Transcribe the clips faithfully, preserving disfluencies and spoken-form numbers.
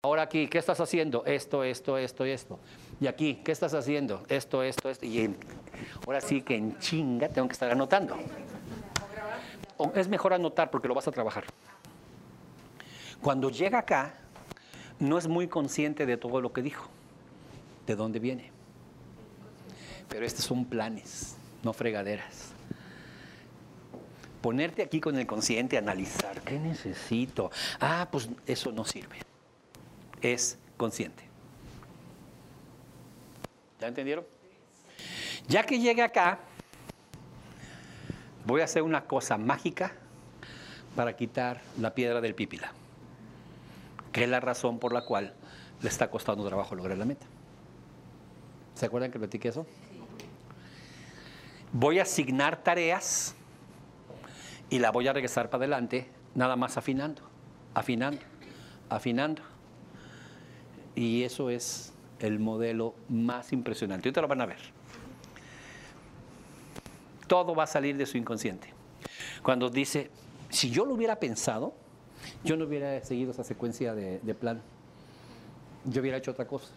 Ahora aquí, ¿qué estás haciendo? Esto, esto, esto y esto. Y aquí, ¿qué estás haciendo? Esto, esto, esto. Y en, ahora sí que en chinga tengo que estar anotando. O es mejor anotar porque lo vas a trabajar. Cuando llega acá, no es muy consciente de todo lo que dijo, de dónde viene. Pero estos son planes, no fregaderas. Ponerte aquí con el consciente, analizar, ¿qué necesito? Ah, pues eso no sirve. Es consciente. ¿Ya entendieron? Ya que llegue acá, voy a hacer una cosa mágica para quitar la piedra del pípila, que es la razón por la cual le está costando trabajo lograr la meta. ¿Se acuerdan que platiqué eso? Voy a asignar tareas y la voy a regresar para adelante, nada más afinando, afinando, afinando. Y eso es el modelo más impresionante. Ahorita lo van a ver. Todo va a salir de su inconsciente. Cuando dice, si yo lo hubiera pensado, yo no hubiera seguido esa secuencia de, de plan. Yo hubiera hecho otra cosa.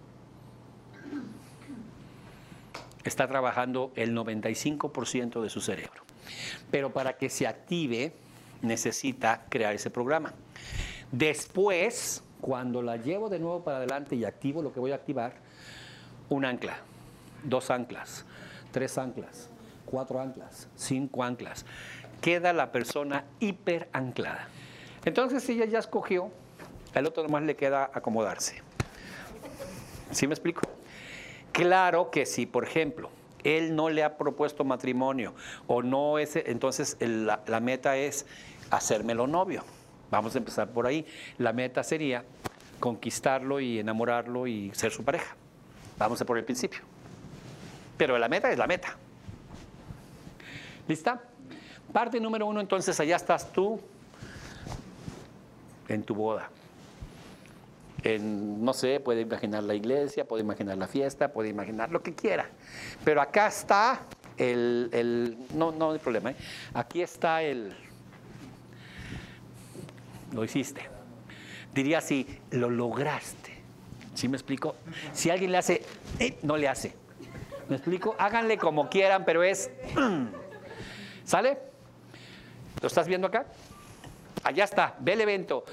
Está trabajando el noventa y cinco por ciento de su cerebro. Pero para que se active, necesita crear ese programa. Después, cuando la llevo de nuevo para adelante y activo lo que voy a activar, un ancla, dos anclas, tres anclas, cuatro anclas, cinco anclas. Queda la persona hiper anclada. Entonces, si ella ya escogió, al otro nomás le queda acomodarse. ¿Sí me explico? Claro que si, por ejemplo, él no le ha propuesto matrimonio o no es, entonces el, la, la meta es hacérmelo novio. Vamos a empezar por ahí. La meta sería conquistarlo y enamorarlo y ser su pareja. Vamos a por el principio. Pero la meta es la meta. ¿Lista? Parte número uno, entonces allá estás tú en tu boda. En, no sé, puede imaginar la iglesia, puede imaginar la fiesta, puede imaginar lo que quiera. Pero acá está el, el no, no hay problema, ¿eh? Aquí está el, lo hiciste. Diría así, lo lograste. ¿Sí me explico? Si alguien le hace, eh, no le hace. ¿Me explico? Háganle como quieran, pero es, ¿sale? ¿Lo estás viendo acá? Allá está, ve el evento.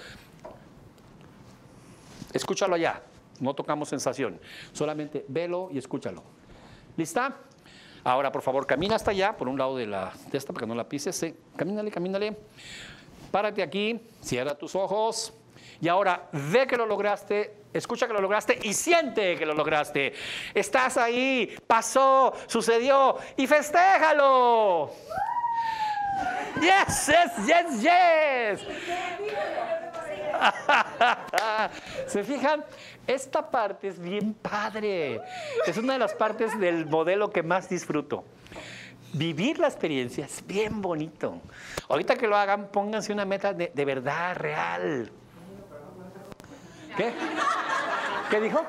Escúchalo allá, no tocamos sensación, solamente velo y escúchalo. ¿Lista? Ahora, por favor, camina hasta allá, por un lado de la de esta, para que no la pises. Sí. Camínale, camínale. Párate aquí, cierra tus ojos. Y ahora, ve que lo lograste, escucha que lo lograste y siente que lo lograste. Estás ahí, pasó, sucedió y festéjalo. Yes, yes, yes, yes. ¿Se fijan? Esta parte es bien padre. Es una de las partes del modelo que más disfruto. Vivir la experiencia es bien bonito. Ahorita que lo hagan, pónganse una meta de, de verdad, real. ¿Qué? ¿Qué dijo?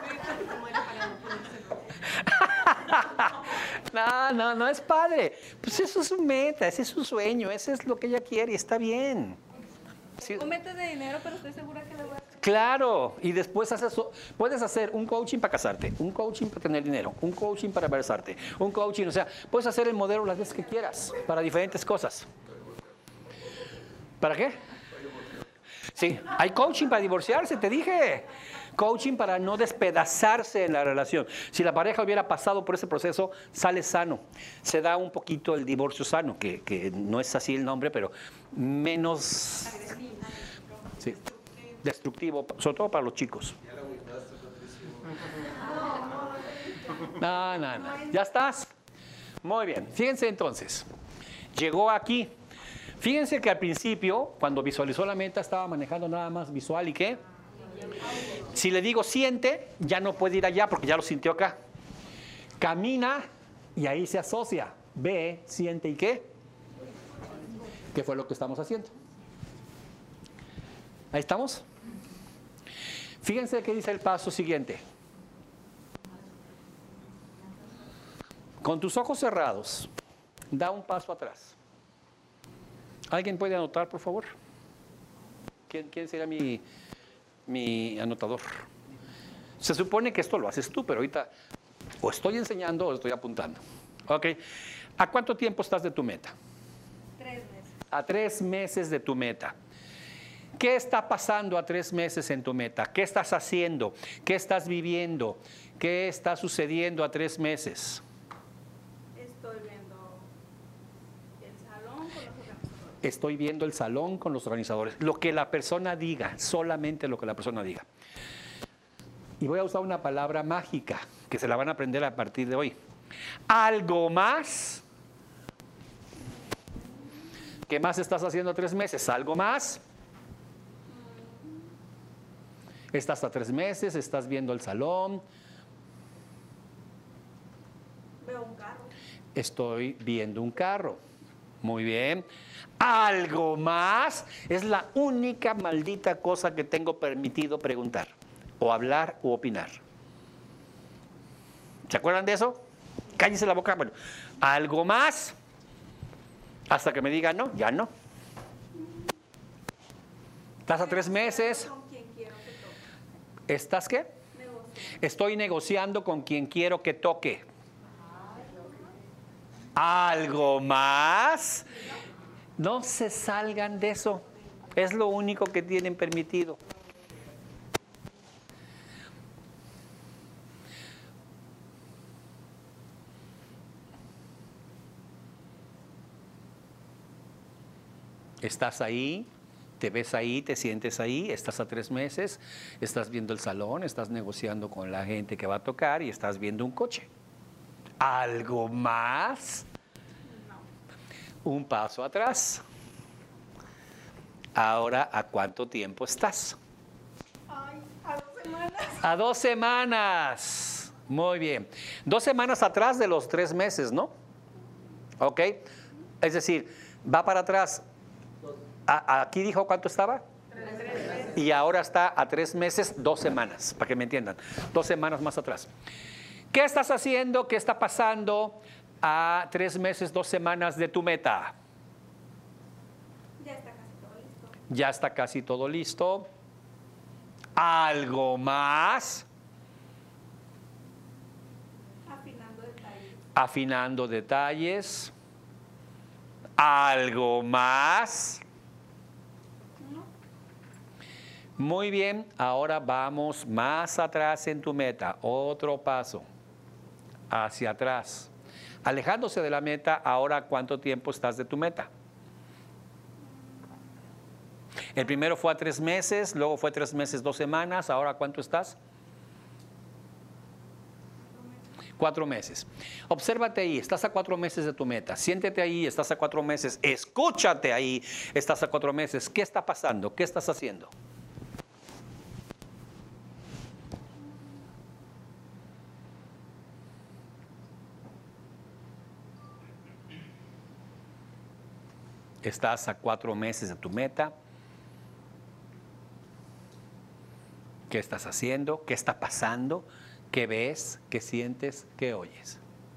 No, no, no es padre. Pues eso es su meta, ese es su sueño, ese es lo que ella quiere y está bien. Sí. Un meta de dinero, pero estoy segura que lo voy a hacer. Claro, y después haces, puedes hacer un coaching para casarte, un coaching para tener dinero, un coaching para embarazarte, un coaching, o sea, puedes hacer el modelo las veces que quieras, para diferentes cosas. ¿Para qué? Sí, hay coaching para divorciarse, te dije. Coaching para no despedazarse en la relación. Si la pareja hubiera pasado por ese proceso, sale sano. Se da un poquito el divorcio sano, que, que no es así el nombre, pero menos sí, destructivo, sobre todo para los chicos. No, no, no. ¿Ya estás? Muy bien. Fíjense entonces. Llegó aquí. Fíjense que al principio, cuando visualizó la meta, estaba manejando nada más visual y ¿qué? Si le digo siente, ya no puede ir allá porque ya lo sintió acá. Camina y ahí se asocia. Ve, siente y ¿qué? ¿Qué fue lo que estamos haciendo? Ahí estamos. Fíjense qué dice el paso siguiente. Con tus ojos cerrados, da un paso atrás. ¿Alguien puede anotar, por favor? ¿Quién, quién será mi... mi anotador. Se supone que esto lo haces tú, pero ahorita o estoy enseñando o estoy apuntando. Ok. ¿A cuánto tiempo estás de tu meta? Tres meses. A tres meses de tu meta. ¿Qué está pasando a tres meses en tu meta? ¿Qué estás haciendo? ¿Qué estás viviendo? ¿Qué está sucediendo a tres meses? Estoy viendo el salón con los organizadores. Estoy viendo el salón con los organizadores. Lo que la persona diga, solamente lo que la persona diga. Y voy a usar una palabra mágica que se la van a aprender a partir de hoy. ¿Algo más? ¿Qué más estás haciendo tres meses? ¿Algo más? Estás a tres meses, estás viendo el salón. Veo un carro. Estoy viendo un carro. Muy bien. ¿Algo más? Es la única maldita cosa que tengo permitido preguntar, o hablar, o opinar. ¿Se acuerdan de eso? Cállese la boca. Bueno, ¿algo más? Hasta que me digan no, ya no. ¿Estás a tres meses? Con quien quiero que toque. ¿Estás qué? Negocio. Estoy negociando con quien quiero que toque. ¿Algo más? No se salgan de eso. Es lo único que tienen permitido. Estás ahí, te ves ahí, te sientes ahí, estás a tres meses, estás viendo el salón, estás negociando con la gente que va a tocar y estás viendo un coche. ¿Algo más? No. Un paso atrás. Ahora, ¿a cuánto tiempo estás? Ay, a dos semanas. A dos semanas. Muy bien. Dos semanas atrás de los tres meses, ¿no? ¿Ok? Es decir, va para atrás. A- aquí dijo cuánto estaba. Tres meses. Y ahora está a tres meses, dos semanas, para que me entiendan. Dos semanas más atrás. ¿Qué estás haciendo? ¿Qué está pasando a tres meses, dos semanas de tu meta? Ya está casi todo listo. Ya está casi todo listo. ¿Algo más? Afinando detalles. Afinando detalles. ¿Algo más? No. Muy bien, ahora vamos más atrás en tu meta. Otro paso. Hacia atrás. Alejándose de la meta, ahora ¿cuánto tiempo estás de tu meta? El primero fue a tres meses, luego fue tres meses, dos semanas, ahora ¿cuánto estás? Cuatro meses. Obsérvate ahí, estás a cuatro meses de tu meta. Siéntete ahí, estás a cuatro meses. Escúchate ahí, estás a cuatro meses. ¿Qué está pasando? ¿Qué estás haciendo? Estás a cuatro meses de tu meta. ¿Qué estás haciendo? ¿Qué está pasando? ¿Qué ves? ¿Qué sientes? ¿Qué oyes?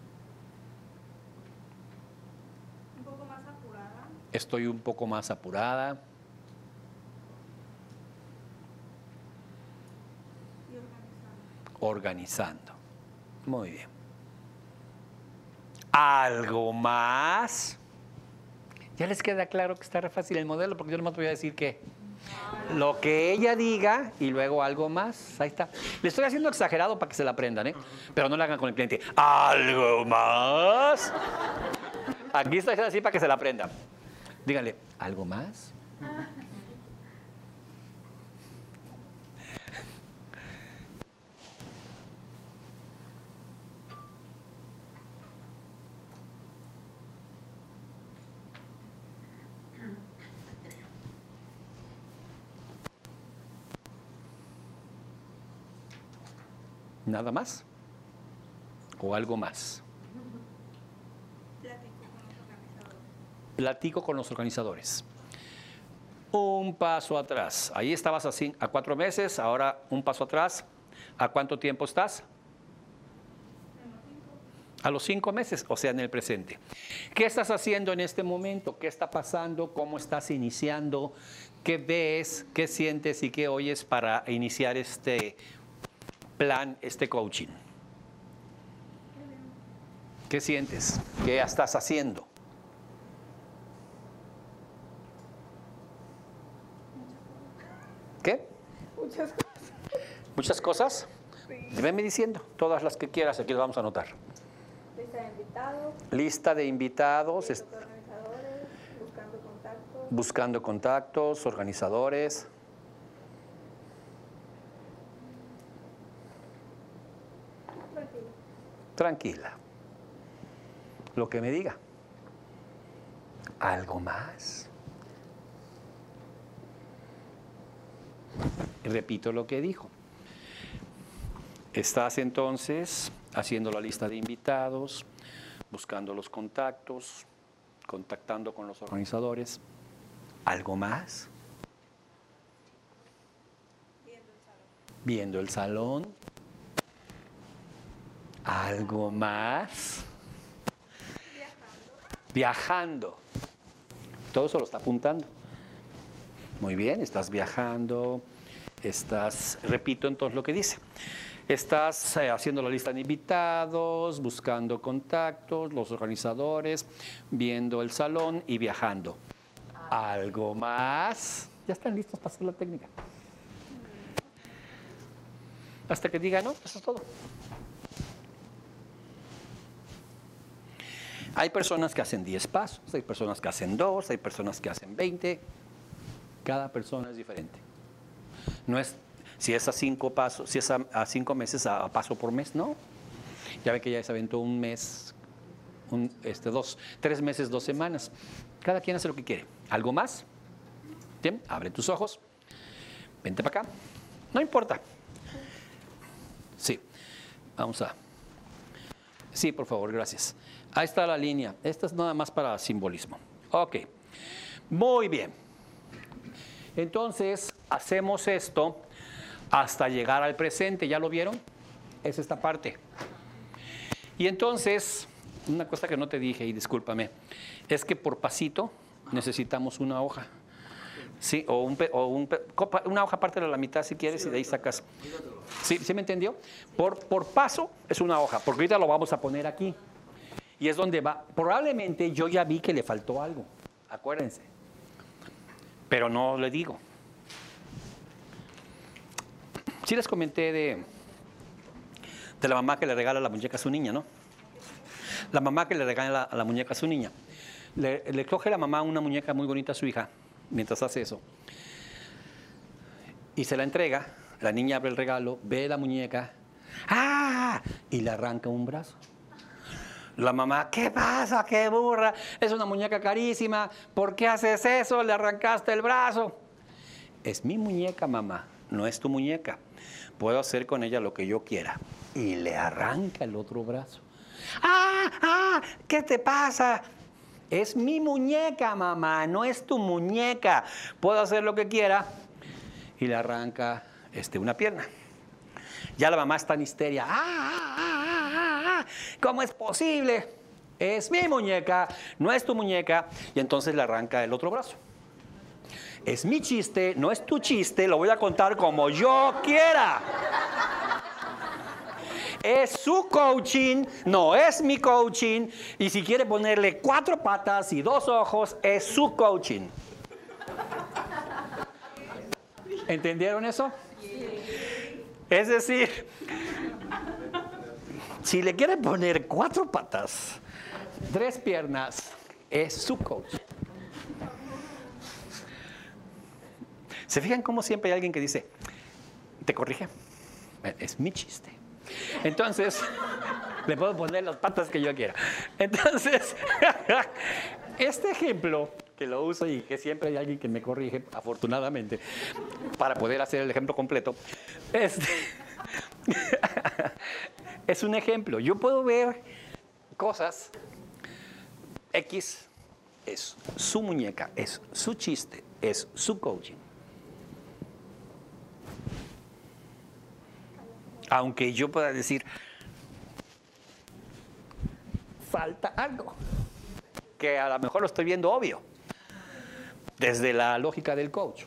Un poco más apurada. Estoy un poco más apurada. Y organizando. Organizando. Muy bien. ¿Algo más? ¿Ya les queda claro que está re fácil el modelo? Porque yo nomás voy a decir que lo que ella diga y luego algo más. Ahí está. Le estoy haciendo exagerado para que se la aprendan, ¿eh? Pero no lo hagan con el cliente. ¿Algo más? Aquí está así para que se la aprendan. Díganle, ¿algo más? ¿Nada más? ¿O algo más? Platico con los organizadores. Platico con los organizadores. Un paso atrás. Ahí estabas así a cuatro meses, ahora un paso atrás. ¿A cuánto tiempo estás? A los cinco meses, o sea, en el presente. ¿Qué estás haciendo en este momento? ¿Qué está pasando? ¿Cómo estás iniciando? ¿Qué ves? ¿Qué sientes y qué oyes para iniciar este plan, este coaching? ¿Qué sientes? ¿Qué estás haciendo? ¿Qué? Muchas cosas. ¿Muchas cosas? Sí. Veme diciendo, todas las que quieras, aquí las vamos a anotar. Lista de invitados. Lista de invitados, Listas es- de organizadores. Buscando contactos. buscando contactos, organizadores. Tranquilo. Tranquila. Lo que me diga. ¿Algo más? Repito lo que dijo. Estás entonces haciendo la lista de invitados, buscando los contactos, contactando con los organizadores. ¿Algo más? Viendo el salón. ¿Algo más? Viajando. Todo eso lo está apuntando. Muy bien, estás viajando, estás, repito entonces lo que dice. Estás eh, haciendo la lista de invitados, buscando contactos, los organizadores, viendo el salón y viajando. ¿Algo más? Ya están listos para hacer la técnica. Hasta que diga, no, eso es todo. Hay personas que hacen diez pasos, hay personas que hacen dos, hay personas que hacen veinte. Cada persona es diferente. No es, si es a cinco pasos, si es a, a cinco meses, a, a paso por mes, no. Ya ve que ya se aventó un mes, un, este, dos, tres meses, dos semanas. Cada quien hace lo que quiere. ¿Algo más? Bien, abre tus ojos. Vente para acá. No importa. Sí. Vamos a. Sí, por favor, gracias. Ahí está la línea. Esta es nada más para simbolismo. Ok. Muy bien. Entonces, hacemos esto hasta llegar al presente. ¿Ya lo vieron? Es esta parte. Y entonces, una cosa que no te dije, y discúlpame, es que por pasito necesitamos una hoja. Sí, o, un, pe- o un pe- copa- una hoja parte de la mitad si quieres y de ahí sacas. ¿Sí, ¿sí me entendió? Por, por paso es una hoja, porque ahorita lo vamos a poner aquí. Y es donde va. Probablemente yo ya vi que le faltó algo, acuérdense. Pero no le digo. Sí les comenté de, de la mamá que le regala la muñeca a su niña, ¿no? La mamá que le regala la, la muñeca a su niña. Le, le coge la mamá una muñeca muy bonita a su hija mientras hace eso. Y se la entrega. La niña abre el regalo, ve la muñeca. ¡Ah! Y le arranca un brazo. La mamá, ¿qué pasa? ¡Qué burra! Es una muñeca carísima. ¿Por qué haces eso? Le arrancaste el brazo. Es mi muñeca, mamá. No es tu muñeca. Puedo hacer con ella lo que yo quiera. Y le arranca el otro brazo. ¡Ah! ¡Ah! ¿Qué te pasa? Es mi muñeca, mamá. No es tu muñeca. Puedo hacer lo que quiera. Y le arranca este, una pierna. Ya la mamá está en histeria. ¡Ah, ah, ah, ah, ah! ¿Cómo es posible? Es mi muñeca, no es tu muñeca. Y entonces le arranca el otro brazo. Es mi chiste, no es tu chiste, lo voy a contar como yo quiera. Es su coaching, no es mi coaching. Y si quiere ponerle cuatro patas y dos ojos, es su coaching. ¿Entendieron eso? Es decir, si le quiere poner cuatro patas, tres piernas, es su coach. ¿Se fijan cómo siempre hay alguien que dice, te corrige? Es mi chiste. Entonces, le puedo poner las patas que yo quiera. Entonces, este ejemplo, que lo uso y que siempre hay alguien que me corrige, afortunadamente, para poder hacer el ejemplo completo, este, es un ejemplo. Yo puedo ver cosas, X es su muñeca, es su chiste, es su coaching. Aunque yo pueda decir, falta algo, que a lo mejor lo estoy viendo obvio, desde la lógica del coach.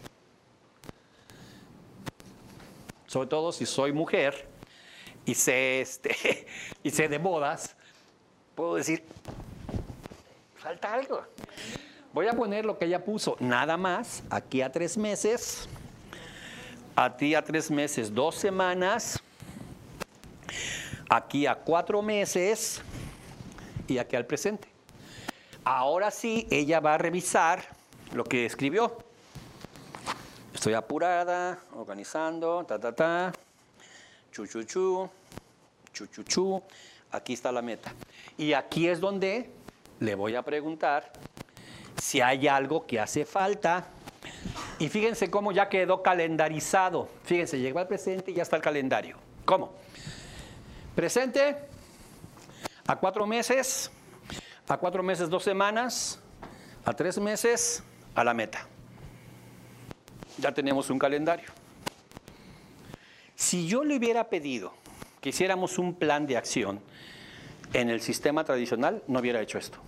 Sobre todo si soy mujer y sé, este, y sé de bodas, puedo decir, falta algo. Voy a poner lo que ella puso, nada más, aquí a tres meses, a ti a tres meses, dos semanas, aquí a cuatro meses y aquí al presente. Ahora sí, ella va a revisar lo que escribió. Estoy apurada, organizando, ta, ta, ta, chu, chu, chu, chu, chu, chu. Aquí está la meta. Y aquí es donde le voy a preguntar si hay algo que hace falta. Y fíjense cómo ya quedó calendarizado. Fíjense, llegó al presente y ya está el calendario. ¿Cómo? Presente, a cuatro meses, a cuatro meses, dos semanas, a tres meses, a la meta. Ya tenemos un calendario. Si yo le hubiera pedido que hiciéramos un plan de acción en el sistema tradicional, no hubiera hecho esto.